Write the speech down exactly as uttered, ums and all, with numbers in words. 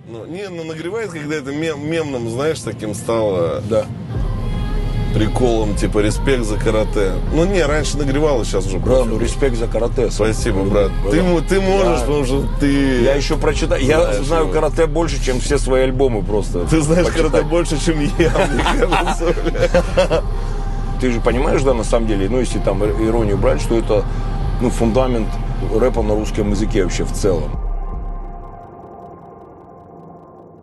Ну, не, ну нагревает, когда это мем, мемным, знаешь, таким стало Да. приколом, типа респект за карате. Ну не, раньше нагревало, сейчас уже. Брат, ну респект за карате. Спасибо, брат. Да. Ты, мо- ты можешь, Да. потому что ты... Я еще прочитаю. Я Знаешь знаю его. карате больше, чем все свои альбомы просто. Ты знаешь почитать. карате больше, чем я, мне кажется. бля. Ты же понимаешь, да, на самом деле, ну, если там иронию брать, что это, ну, фундамент рэпа на русском языке вообще в целом.